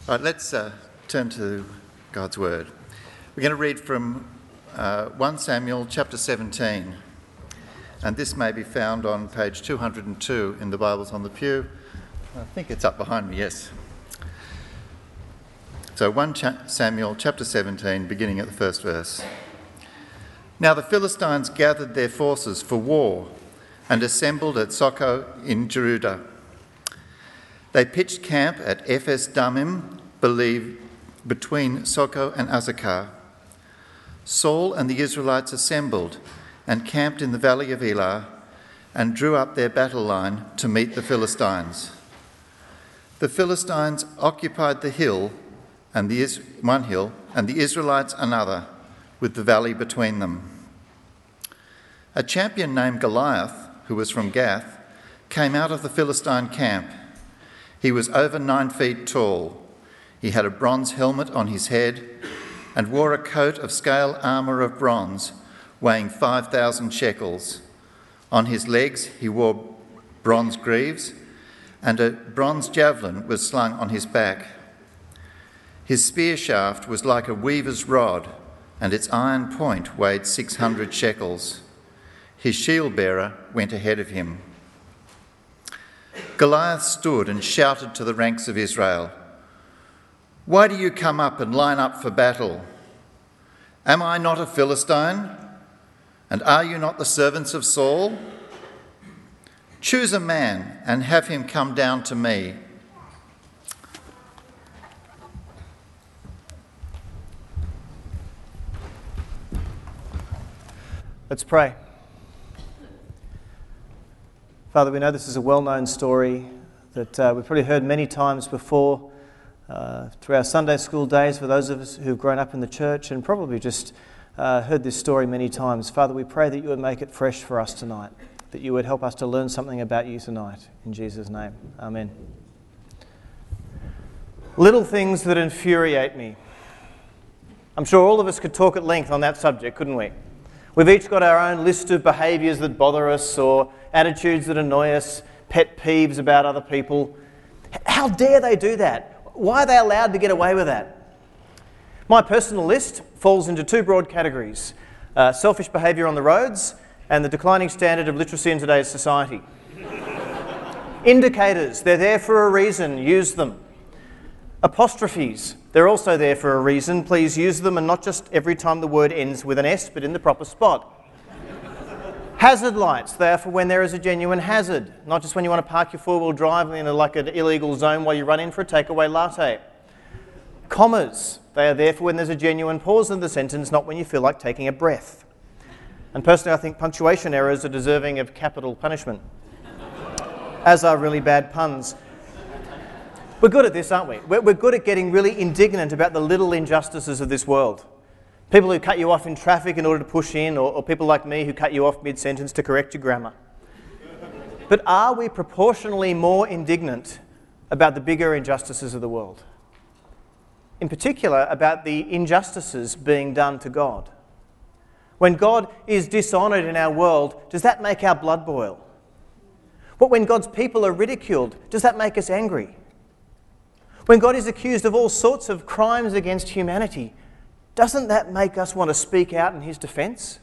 Right, let's turn to God's Word. We're going to read from 1 Samuel chapter 17, and this may be found on page 202 in the Bibles on the pew. I think it's up behind me, yes. So 1 Samuel chapter 17, beginning at the first verse. Now the Philistines gathered their forces for war and assembled at Socoh in Judah. They pitched camp at Ephes Dammim, between Socoh and Azekah. Saul and the Israelites assembled and camped in the valley of Elah and drew up their battle line to meet the Philistines. The Philistines occupied the hill, one hill, and the Israelites another, with the valley between them. A champion named Goliath, who was from Gath, came out of the Philistine camp. He was over 9 feet tall. He had a bronze helmet on his head and wore a coat of scale armour of bronze, weighing 5,000 shekels. On his legs he wore bronze greaves, and a bronze javelin was slung on his back. His spear shaft was like a weaver's rod, and its iron point weighed 600 shekels. His shield bearer went ahead of him. Goliath stood and shouted to the ranks of Israel, "Why do you come up and line up for battle? Am I not a Philistine? And are you not the servants of Saul? Choose a man and have him come down to me." Let's pray. Father, we know this is a well-known story that we've probably heard many times before through our Sunday school days for those of us who've grown up in the church and probably just heard this story many times. Father, we pray that you would make it fresh for us tonight, that you would help us to learn something about you tonight. In Jesus' name, amen. Little things that infuriate me. I'm sure all of us could talk at length on that subject, couldn't we? We've each got our own list of behaviours that bother us or attitudes that annoy us, pet peeves about other people. How dare they do that? Why are they allowed to get away with that? My personal list falls into two broad categories: selfish behaviour on the roads and the declining standard of literacy in today's society. Indicators, they're there for a reason, use them. Apostrophes, they're also there for a reason, please use them, and not just every time the word ends with an S, but in the proper spot. Hazard lights, they are for when there is a genuine hazard, not just when you want to park your four-wheel drive in an illegal zone while you run in for a takeaway latte. Commas, they are there for when there's a genuine pause in the sentence, not when you feel like taking a breath. And personally, I think punctuation errors are deserving of capital punishment, as are really bad puns. We're good at this, aren't we? We're good at getting really indignant about the little injustices of this world. People who cut you off in traffic in order to push in, or people like me who cut you off mid-sentence to correct your grammar. But are we proportionally more indignant about the bigger injustices of the world? In particular, about the injustices being done to God. When God is dishonoured in our world, does that make our blood boil? But when God's people are ridiculed, does that make us angry? When God is accused of all sorts of crimes against humanity, doesn't that make us want to speak out in his defence?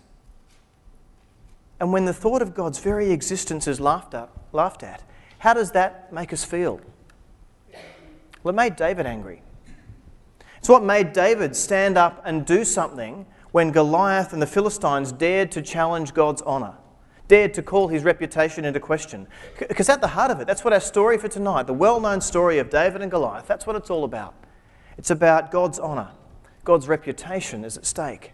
And when the thought of God's very existence is laughed at, how does that make us feel? Well, it made David angry. It's what made David stand up and do something when Goliath and the Philistines dared to challenge God's honour, dared to call his reputation into question. Because at the heart of it, that's what our story for tonight, the well-known story of David and Goliath, that's what it's all about. It's about God's honour. God's reputation is at stake.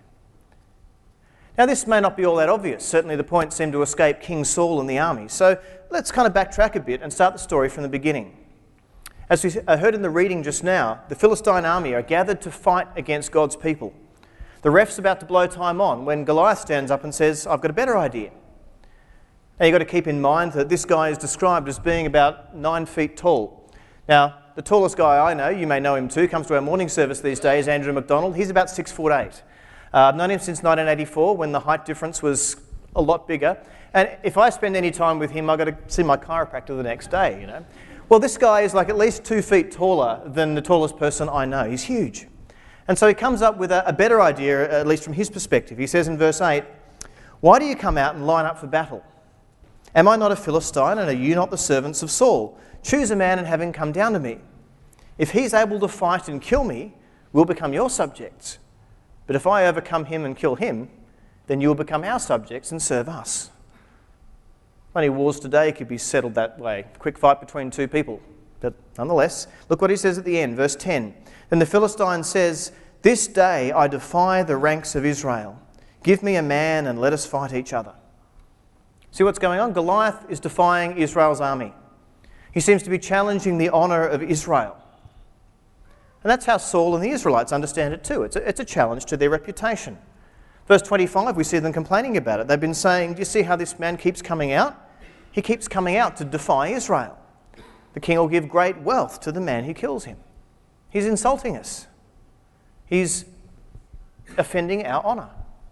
Now, this may not be all that obvious. Certainly the point seemed to escape King Saul and the army. So let's kind of backtrack a bit and start the story from the beginning. As we heard in the reading just now, the Philistine army are gathered to fight against God's people. The ref's about to blow time on when Goliath stands up and says, "I've got a better idea." Now, you've got to keep in mind that this guy is described as being about 9 feet tall. Now, the tallest guy I know, you may know him too, comes to our morning service these days, Andrew McDonald. He's about 6'8". I've known him since 1984 when the height difference was a lot bigger. And if I spend any time with him, I've got to see my chiropractor the next day, you know. Well, this guy is like at least 2 feet taller than the tallest person I know. He's huge. And so he comes up with a better idea, at least from his perspective. He says in verse 8, "Why do you come out and line up for battle? Am I not a Philistine, and are you not the servants of Saul? Choose a man and have him come down to me. If he's able to fight and kill me, we'll become your subjects. But if I overcome him and kill him, then you will become our subjects and serve us." Many wars today could be settled that way. Quick fight between 2 people. But nonetheless, look what he says at the end, verse 10. "Then the Philistine says, 'This day I defy the ranks of Israel. Give me a man and let us fight each other.'" See what's going on? Goliath is defying Israel's army. He seems to be challenging the honour of Israel. And that's how Saul and the Israelites understand it too. It's a challenge to their reputation. Verse 25, we see them complaining about it. They've been saying, "Do you see how this man keeps coming out? He keeps coming out to defy Israel. The king will give great wealth to the man who kills him. He's insulting us. He's offending our honour."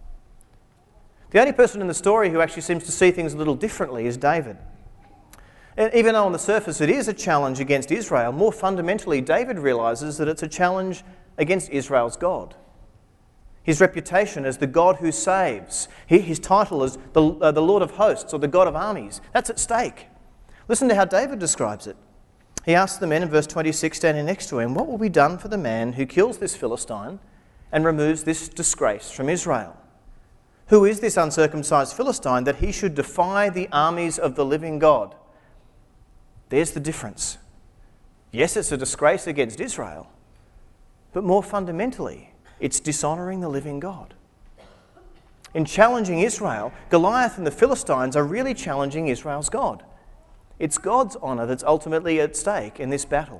The only person in the story who actually seems to see things a little differently is David. And even though on the surface it is a challenge against Israel, more fundamentally David realises that it's a challenge against Israel's God. His reputation as the God who saves, his title as the Lord of hosts or the God of armies, that's at stake. Listen to how David describes it. He asks the men in verse 26 standing next to him, "What will be done for the man who kills this Philistine and removes this disgrace from Israel? Who is this uncircumcised Philistine that he should defy the armies of the living God?" There's the difference. Yes, it's a disgrace against Israel, but more fundamentally, it's dishonouring the living God. In challenging Israel, Goliath and the Philistines are really challenging Israel's God. It's God's honour that's ultimately at stake in this battle.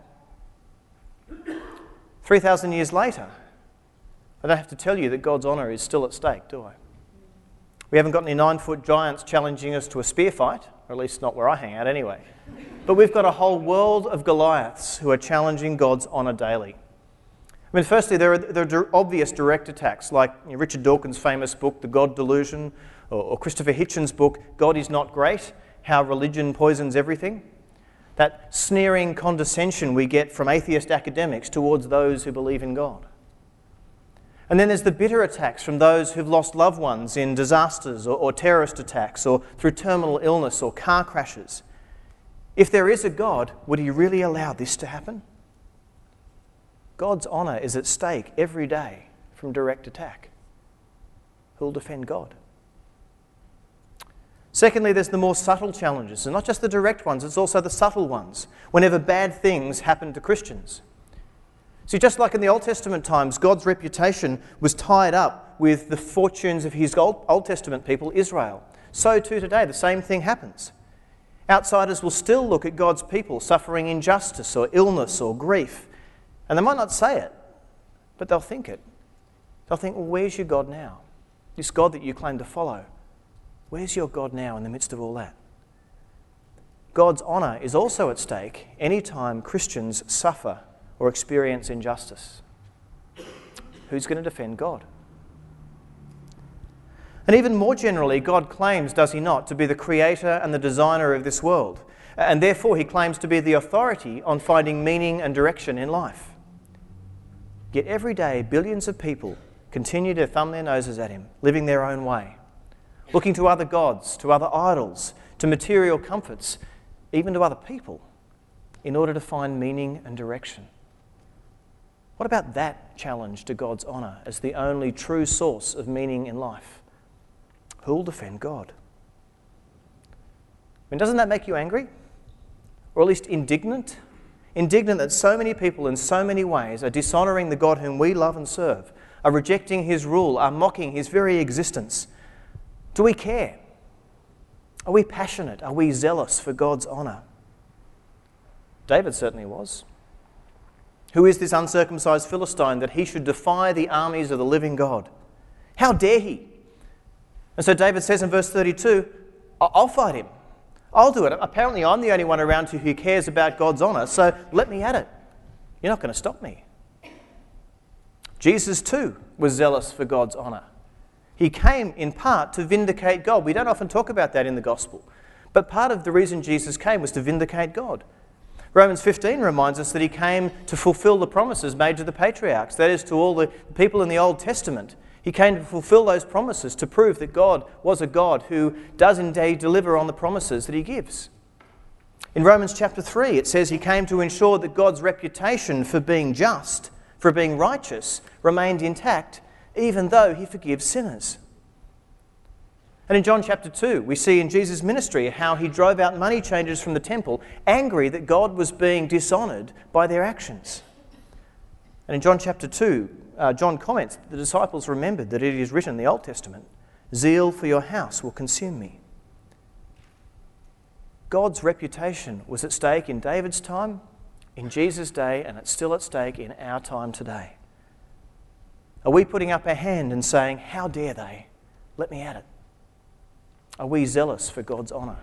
3,000 years later, I don't have to tell you that God's honour is still at stake, do I? We haven't got any 9-foot giants challenging us to a spear fight, or at least not where I hang out anyway. But we've got a whole world of Goliaths who are challenging God's honour daily. I mean, firstly, there are obvious direct attacks, like Richard Dawkins' famous book, The God Delusion, or Christopher Hitchens' book, God is Not Great, How Religion Poisons Everything. That sneering condescension we get from atheist academics towards those who believe in God. And then there's the bitter attacks from those who've lost loved ones in disasters or terrorist attacks or through terminal illness or car crashes. If there is a God, would he really allow this to happen? God's honour is at stake every day from direct attack. Who'll defend God? Secondly, there's the more subtle challenges, and not just the direct ones, it's also the subtle ones, whenever bad things happen to Christians. See, just like in the Old Testament times, God's reputation was tied up with the fortunes of his Old Testament people, Israel. So too today, the same thing happens. Outsiders will still look at God's people suffering injustice or illness or grief, and they might not say it, but they'll think it. They'll think, well, where's your God now? This God that you claim to follow, where's your God now in the midst of all that? God's honour is also at stake any time Christians suffer or experience injustice. Who's going to defend God? And even more generally, God claims, does he not, to be the creator and the designer of this world. And therefore he claims to be the authority on finding meaning and direction in life. Yet every day, billions of people continue to thumb their noses at him, living their own way, looking to other gods, to other idols, to material comforts, even to other people, in order to find meaning and direction. What about that challenge to God's honour as the only true source of meaning in life? Who'll defend God? I mean, doesn't that make you angry? Or at least indignant? Indignant that so many people in so many ways are dishonouring the God whom we love and serve, are rejecting his rule, are mocking his very existence. Do we care? Are we passionate? Are we zealous for God's honour? David certainly was. Who is this uncircumcised Philistine that he should defy the armies of the living God? How dare he? And so David says in verse 32, I'll fight him. I'll do it. Apparently I'm the only one around who cares about God's honour, so let me at it. You're not going to stop me. Jesus too was zealous for God's honour. He came in part to vindicate God. We don't often talk about that in the gospel, but part of the reason Jesus came was to vindicate God. Romans 15 reminds us that he came to fulfill the promises made to the patriarchs, that is, to all the people in the Old Testament. He came to fulfill those promises, to prove that God was a God who does indeed deliver on the promises that he gives. In Romans chapter 3, it says he came to ensure that God's reputation for being just, for being righteous, remained intact, even though he forgives sinners. And in John chapter 2, we see in Jesus' ministry how he drove out money changers from the temple, angry that God was being dishonoured by their actions. And in John chapter 2, John comments that the disciples remembered that it is written in the Old Testament, "Zeal for your house will consume me." God's reputation was at stake in David's time, in Jesus' day, and it's still at stake in our time today. Are we putting up our hand and saying, "How dare they? Let me at it"? Are we zealous for God's honour?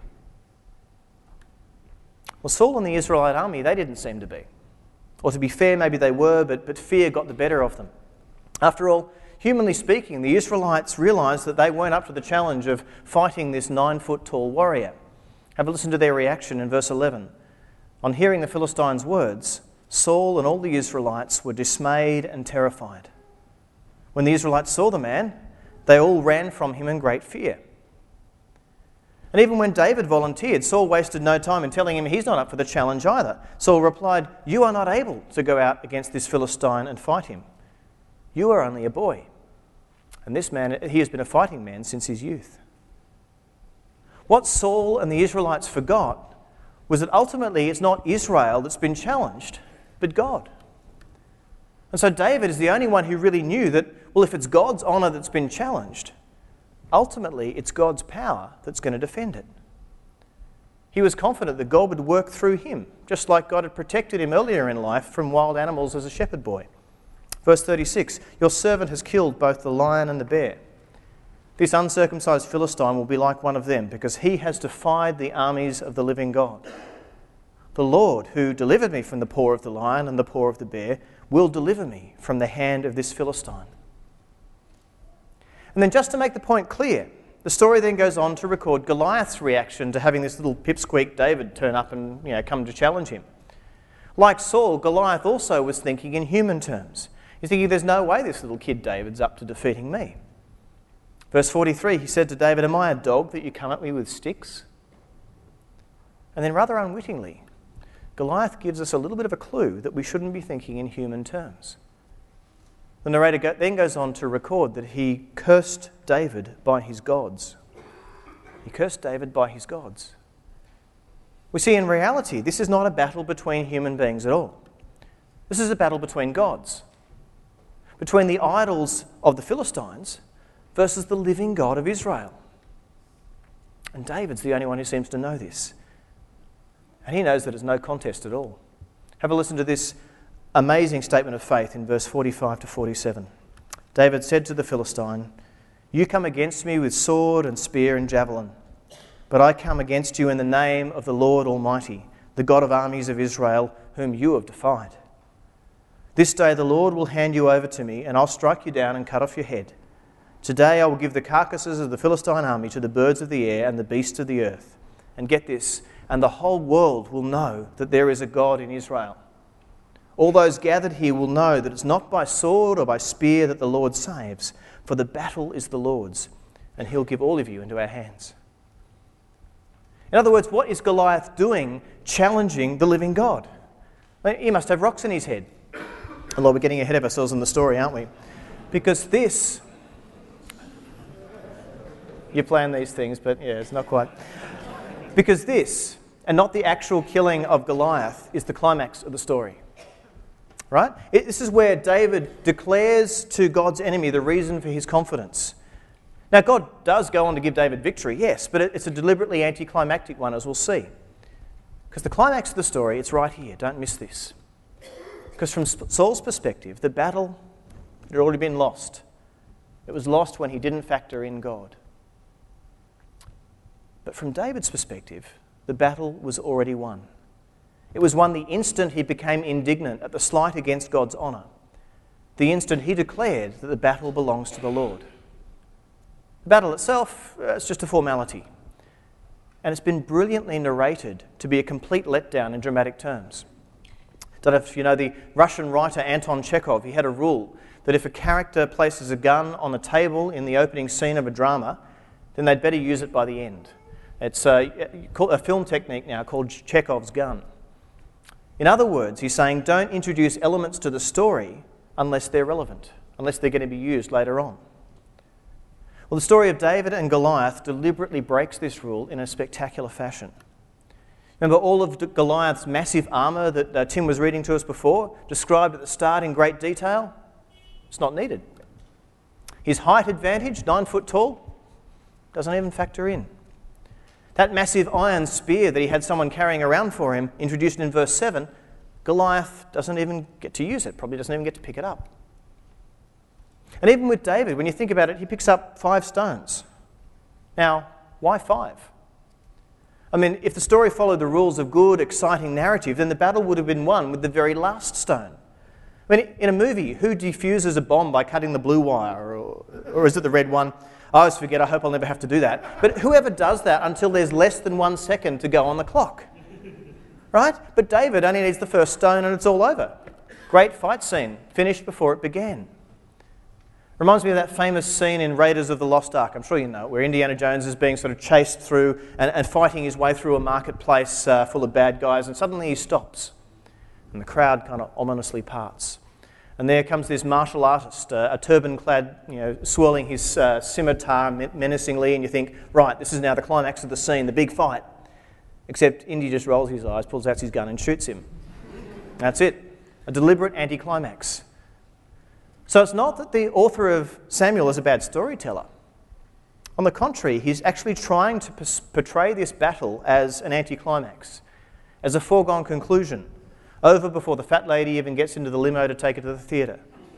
Well, Saul and the Israelite army, they didn't seem to be. Or to be fair, maybe they were, but fear got the better of them. After all, humanly speaking, the Israelites realised that they weren't up to the challenge of fighting this 9-foot-tall warrior. Have a listen to their reaction in verse 11. On hearing the Philistines' words, Saul and all the Israelites were dismayed and terrified. When the Israelites saw the man, they all ran from him in great fear. And even when David volunteered, Saul wasted no time in telling him he's not up for the challenge either. Saul replied, "You are not able to go out against this Philistine and fight him. You are only a boy. And this man, he has been a fighting man since his youth." What Saul and the Israelites forgot was that ultimately it's not Israel that's been challenged, but God. And so David is the only one who really knew that, well, if it's God's honour that's been challenged, ultimately it's God's power that's going to defend it. He was confident that God would work through him, just like God had protected him earlier in life from wild animals as a shepherd boy. Verse 36, "Your servant has killed both the lion and the bear. This uncircumcised Philistine will be like one of them, because he has defied the armies of the living God. The Lord, who delivered me from the paw of the lion and the paw of the bear, will deliver me from the hand of this Philistine." And then just to make the point clear, the story then goes on to record Goliath's reaction to having this little pipsqueak David turn up and come to challenge him. Like Saul, Goliath also was thinking in human terms. He's thinking, there's no way this little kid David's up to defeating me. Verse 43, he said to David, "Am I a dog that you come at me with sticks?" And then rather unwittingly, Goliath gives us a little bit of a clue that we shouldn't be thinking in human terms. The narrator then goes on to record that he cursed David by his gods. He cursed David by his gods. We see in reality, this is not a battle between human beings at all. This is a battle between gods. Between the idols of the Philistines versus the living God of Israel. And David's the only one who seems to know this. And he knows that it's no contest at all. Have a listen to this amazing statement of faith in verse 45 to 47. David said to the Philistine, "You come against me with sword and spear and javelin, but I come against you in the name of the Lord Almighty, the God of armies of Israel, whom you have defied. This day the Lord will hand you over to me, and I'll strike you down and cut off your head. Today I will give the carcasses of the Philistine army to the birds of the air and the beasts of the earth. And get this, and the whole world will know that there is a God in Israel. All those gathered here will know that it's not by sword or by spear that the Lord saves, for the battle is the Lord's, and he'll give all of you into our hands." In other words, what is Goliath doing challenging the living God? He must have rocks in his head. Although we're getting ahead of ourselves in the story, aren't we? Because this... You plan these things, but yeah, it's not quite. Because this, and not the actual killing of Goliath, is the climax of the story. Right? This is where David declares to God's enemy the reason for his confidence. Now, God does go on to give David victory, yes, but it's a deliberately anticlimactic one, as we'll see. Because the climax of the story, it's right here. Don't miss this. Because from Saul's perspective, the battle had already been lost. It was lost when he didn't factor in God. But from David's perspective, the battle was already won. It was won the instant he became indignant at the slight against God's honour. The instant he declared that the battle belongs to the Lord. The battle itself, it's just a formality. and it's been brilliantly narrated to be a complete letdown in dramatic terms. Don't know if you know the Russian writer Anton Chekhov. He had a rule that if a character places a gun on the table in the opening scene of a drama, then they'd better use it by the end. It's a film technique now called Chekhov's gun. In other words, he's saying don't introduce elements to the story unless they're relevant, unless they're going to be used later on. Well, the story of David and Goliath deliberately breaks this rule in a spectacular fashion. Remember all of Goliath's massive armour that Tim was reading to us before, described at the start in great detail? It's not needed. His height advantage, 9 foot tall, doesn't even factor in. That massive iron spear that he had someone carrying around for him, introduced in verse 7, Goliath doesn't even get to use it, probably doesn't even get to pick it up. And even with David, when you think about it, he picks up 5 stones. Now, why 5? I mean, if the story followed the rules of good, exciting narrative, then the battle would have been won with the very last stone. I mean, in a movie, who defuses a bomb by cutting the blue wire, or is it the red one? I always forget, I hope I'll never have to do that. But whoever does that until there's less than 1 second to go on the clock, right? But David only needs the first stone and it's all over. Great fight scene, finished before it began. Reminds me of that famous scene in Raiders of the Lost Ark, I'm sure you know it, where Indiana Jones is being sort of chased through and fighting his way through a marketplace full of bad guys, and suddenly he stops and the crowd kind of ominously parts. And there comes this martial artist, a turban-clad, swirling his scimitar menacingly, and you think, right, this is now the climax of the scene, the big fight. Except Indy just rolls his eyes, pulls out his gun and shoots him. That's it, a deliberate anticlimax. So it's not that the author of Samuel is a bad storyteller. On the contrary, he's actually trying to portray this battle as an anticlimax, as a foregone conclusion, over before the fat lady even gets into the limo to take her to the theatre.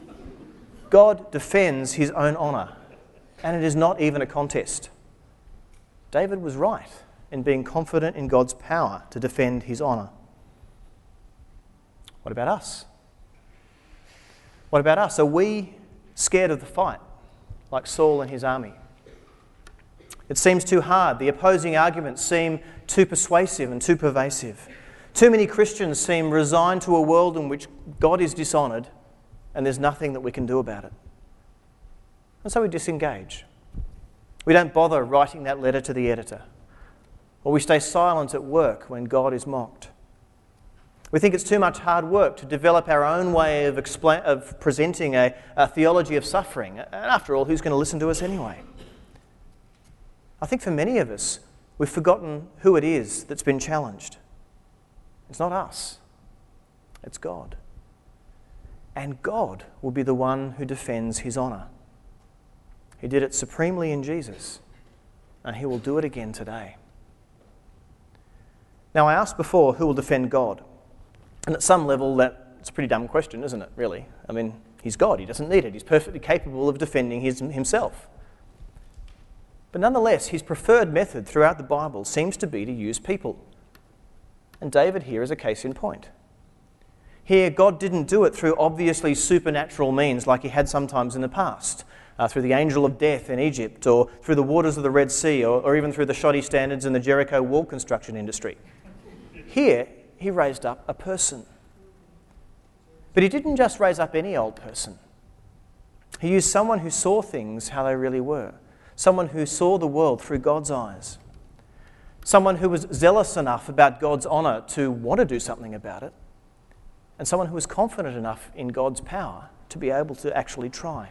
God defends his own honour, and it is not even a contest. David was right in being confident in God's power to defend his honour. What about us? What about us? Are we scared of the fight, like Saul and his army? It seems too hard. The opposing arguments seem too persuasive and too pervasive. Too many Christians seem resigned to a world in which God is dishonoured and there's nothing that we can do about it. And so we disengage. We don't bother writing that letter to the editor. Or we stay silent at work when God is mocked. We think it's too much hard work to develop our own way of presenting a theology of suffering. And after all, who's going to listen to us anyway? I think for many of us, we've forgotten who it is that's been challenged. It's not us. It's God. And God will be the one who defends his honour. He did it supremely in Jesus, and he will do it again today. Now, I asked before, who will defend God? And at some level, that's a pretty dumb question, isn't it, really? I mean, he's God. He doesn't need it. He's perfectly capable of defending himself. But nonetheless, his preferred method throughout the Bible seems to be to use people. And David here is a case in point. Here, God didn't do it through obviously supernatural means like he had sometimes in the past, through the angel of death in Egypt, or through the waters of the Red Sea, or even through the shoddy standards in the Jericho wall construction industry. Here, he raised up a person. But he didn't just raise up any old person. He used someone who saw things how they really were. Someone who saw the world through God's eyes. Someone who was zealous enough about God's honour to want to do something about it. And someone who was confident enough in God's power to be able to actually try.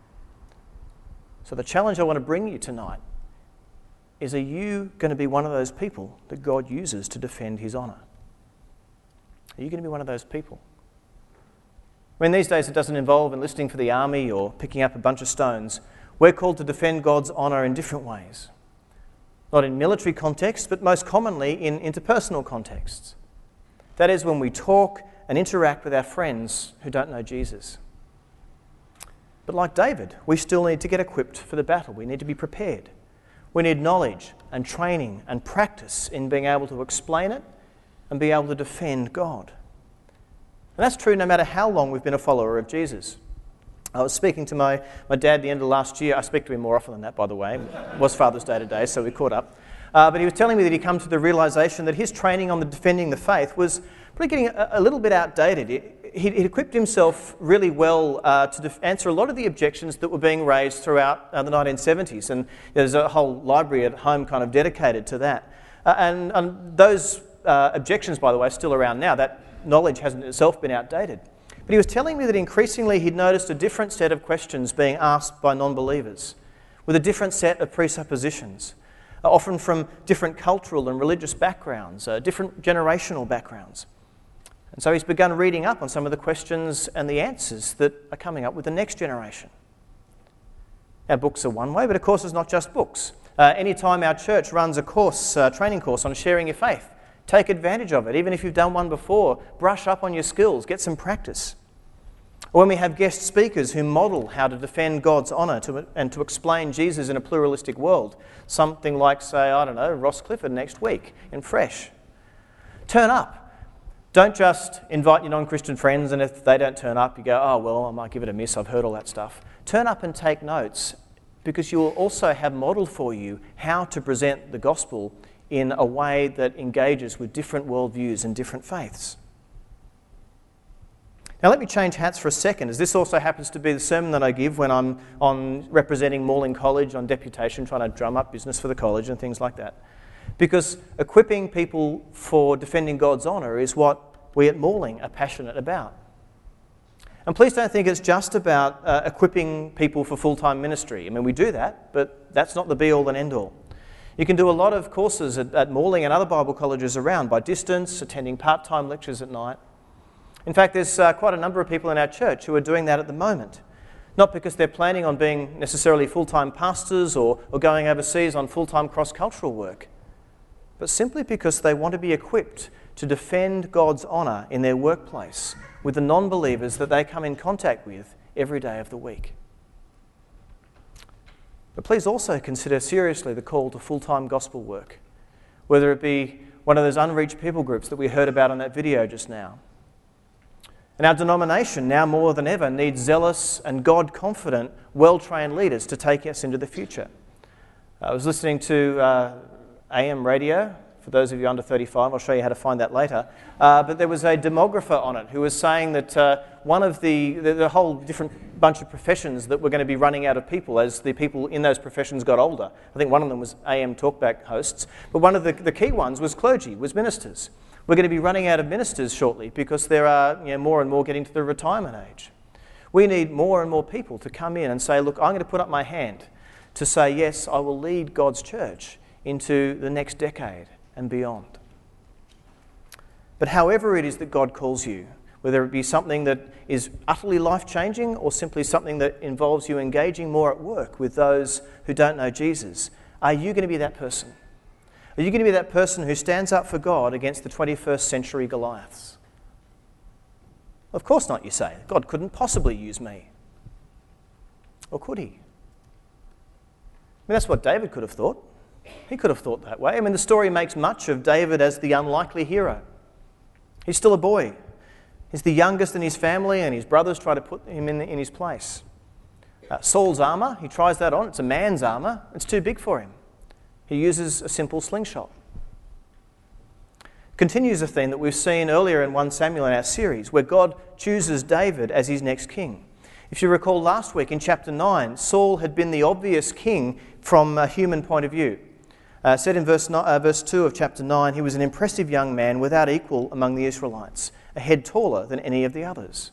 So the challenge I want to bring you tonight is, are you going to be one of those people that God uses to defend his honour? Are you going to be one of those people? I mean, these days it doesn't involve enlisting for the army or picking up a bunch of stones. We're called to defend God's honour in different ways. Not in military contexts, but most commonly in interpersonal contexts. That is when we talk and interact with our friends who don't know Jesus. But like David, we still need to get equipped for the battle. We need to be prepared. We need knowledge and training and practice in being able to explain it and be able to defend God. And that's true no matter how long we've been a follower of Jesus. I was speaking to my dad at the end of last year. I speak to him more often than that, by the way. It was Father's Day today, so we caught up. But he was telling me that he'd come to the realisation that his training on the defending the faith was probably getting a little bit outdated. He'd equipped himself really well to answer a lot of the objections that were being raised throughout the 1970s. And there's a whole library at home kind of dedicated to that. And those objections, by the way, are still around now. That knowledge hasn't itself been outdated. But he was telling me that increasingly he'd noticed a different set of questions being asked by non-believers, with a different set of presuppositions, often from different cultural and religious backgrounds, different generational backgrounds. And so he's begun reading up on some of the questions and the answers that are coming up with the next generation. Our books are one way, but of course it's not just books. Anytime our church runs a course, training course on sharing your faith, take advantage of it. Even if you've done one before, brush up on your skills, get some practice. Or when we have guest speakers who model how to defend God's honour and to explain Jesus in a pluralistic world, something like, say, I don't know, Ross Clifford next week in Fresh. Turn up. Don't just invite your non-Christian friends, and if they don't turn up, you go, oh, well, I might give it a miss, I've heard all that stuff. Turn up and take notes, because you will also have modelled for you how to present the gospel in a way that engages with different worldviews and different faiths. Now let me change hats for a second, as this also happens to be the sermon that I give when I'm on representing Morling College on deputation, trying to drum up business for the college and things like that. Because equipping people for defending God's honour is what we at Morling are passionate about. And please don't think it's just about equipping people for full-time ministry. I mean, we do that, but that's not the be-all and end-all. You can do a lot of courses at Morling and other Bible colleges around by distance, attending part-time lectures at night. In fact, there's quite a number of people in our church who are doing that at the moment. Not because they're planning on being necessarily full-time pastors or going overseas on full-time cross-cultural work, but simply because they want to be equipped to defend God's honour in their workplace with the non-believers that they come in contact with every day of the week. But please also consider seriously the call to full-time gospel work, whether it be one of those unreached people groups that we heard about on that video just now. And our denomination, now more than ever, needs zealous and God-confident, well-trained leaders to take us into the future. I was listening to AM radio. For those of you under 35, I'll show you how to find that later. But there was a demographer on it who was saying that one of the whole different bunch of professions that were going to be running out of people as the people in those professions got older. I think one of them was AM talkback hosts, but one of the key ones was clergy, was ministers. We're going to be running out of ministers shortly because there are more and more getting to the retirement age. We need more and more people to come in and say, look, I'm going to put up my hand to say, yes, I will lead God's church into the next decade and beyond. But however it is that God calls you, whether it be something that is utterly life-changing or simply something that involves you engaging more at work with those who don't know Jesus, are you going to be that person? Are you going to be that person who stands up for God against the 21st century Goliaths? Of course not, you say. God couldn't possibly use me. Or could he? I mean, that's what David could have thought. He could have thought that way. I mean, the story makes much of David as the unlikely hero. He's still a boy. He's the youngest in his family, and his brothers try to put him in his place. Saul's armour, he tries that on. It's a man's armour. It's too big for him. He uses a simple slingshot. Continues a theme that we've seen earlier in 1 Samuel in our series, where God chooses David as his next king. If you recall last week in chapter 9, Saul had been the obvious king from a human point of view. Said in verse 2 of chapter 9, he was an impressive young man without equal among the Israelites, a head taller than any of the others.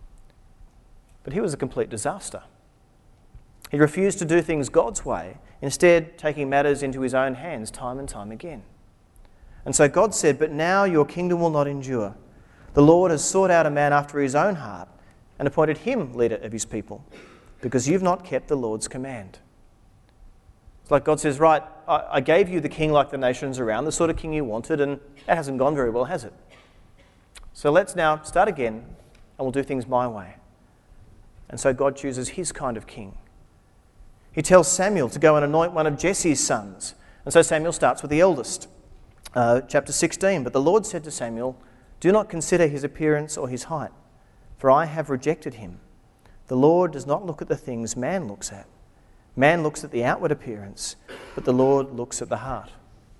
But he was a complete disaster. He refused to do things God's way, instead taking matters into his own hands time and time again. And so God said, but now your kingdom will not endure. The Lord has sought out a man after his own heart and appointed him leader of his people, because you've not kept the Lord's command. It's like God says, right, I gave you the king like the nations around, the sort of king you wanted, and that hasn't gone very well, has it? So let's now start again, and we'll do things my way. And so God chooses his kind of king. He tells Samuel to go and anoint one of Jesse's sons. And so Samuel starts with the eldest. Chapter 16, but the Lord said to Samuel, do not consider his appearance or his height, for I have rejected him. The Lord does not look at the things man looks at. Man looks at the outward appearance, but the Lord looks at the heart.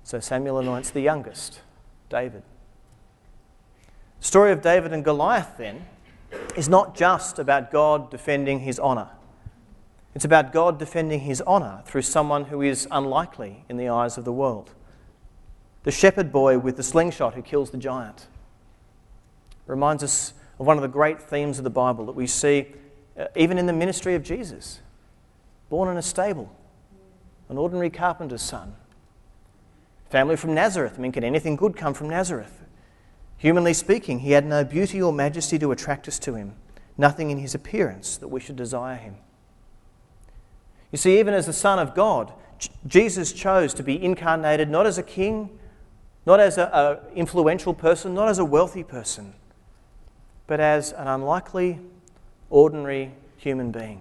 So Samuel anoints the youngest, David. The story of David and Goliath, then, is not just about God defending his honour. It's about God defending his honour through someone who is unlikely in the eyes of the world. The shepherd boy with the slingshot who kills the giant. Reminds us of one of the great themes of the Bible that we see even in the ministry of Jesus. Born in a stable, an ordinary carpenter's son. Family from Nazareth. I mean, can anything good come from Nazareth? Humanly speaking, he had no beauty or majesty to attract us to him. Nothing in his appearance that we should desire him. You see, even as the Son of God, Jesus chose to be incarnated not as a king, not as an influential person, not as a wealthy person, but as an unlikely, ordinary human being.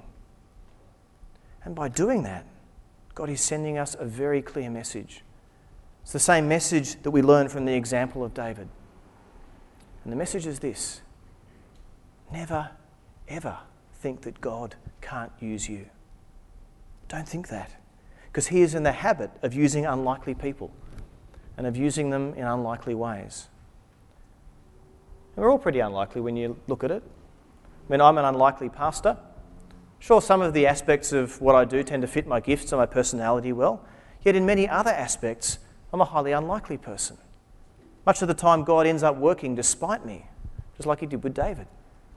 And by doing that, God is sending us a very clear message. It's the same message that we learn from the example of David. And the message is this: never, ever think that God can't use you. Don't think that, because he is in the habit of using unlikely people and of using them in unlikely ways. And we're all pretty unlikely when you look at it. I mean, I'm an unlikely pastor. Sure, some of the aspects of what I do tend to fit my gifts and my personality well, yet in many other aspects, I'm a highly unlikely person. Much of the time, God ends up working despite me, just like he did with David.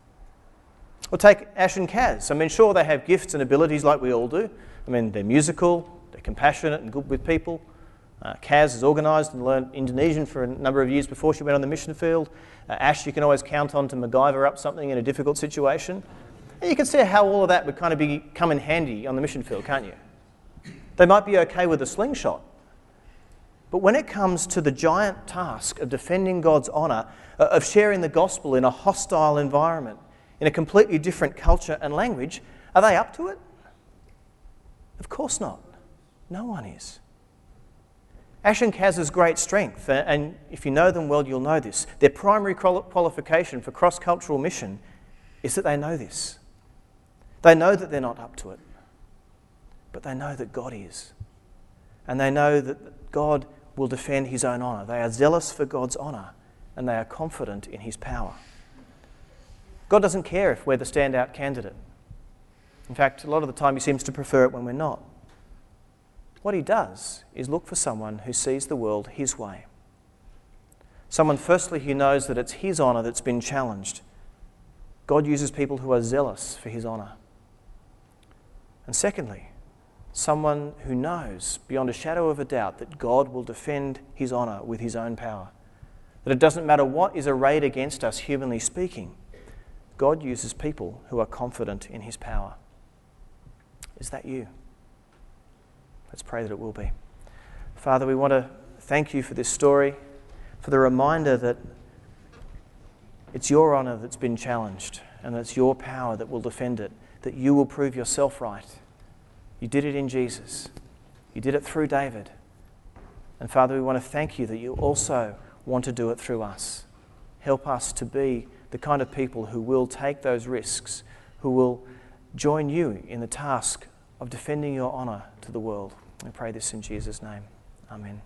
Or take Ash and Kaz. I mean, sure, they have gifts and abilities like we all do. I mean, they're musical, they're compassionate and good with people. Kaz is organised and learned Indonesian for a number of years before she went on the mission field. Ash, you can always count on to MacGyver up something in a difficult situation. And you can see how all of that would kind of come in handy on the mission field, can't you? They might be okay with a slingshot. But when it comes to the giant task of defending God's honour, of sharing the gospel in a hostile environment, in a completely different culture and language, are they up to it? Of course not. No one is. Ash and Kaz's great strength, and if you know them well, you'll know this, their primary qualification for cross-cultural mission is that they know this. They know that they're not up to it, but they know that God is. And they know that God will defend his own honour. They are zealous for God's honour, and they are confident in his power. God doesn't care if we're the standout candidate. In fact, a lot of the time he seems to prefer it when we're not. What he does is look for someone who sees the world his way. Someone, firstly, who knows that it's his honour that's been challenged. God uses people who are zealous for his honour. And secondly, someone who knows beyond a shadow of a doubt that God will defend his honour with his own power. That it doesn't matter what is arrayed against us, humanly speaking, God uses people who are confident in his power. Is that you? Let's pray that it will be. Father, we want to thank you for this story, for the reminder that it's your honour that's been challenged and it's your power that will defend it, that you will prove yourself right. You did it in Jesus. You did it through David. And Father, we want to thank you that you also want to do it through us. Help us to be the kind of people who will take those risks, who will join you in the task of defending your honour to the world. I pray this in Jesus' name. Amen.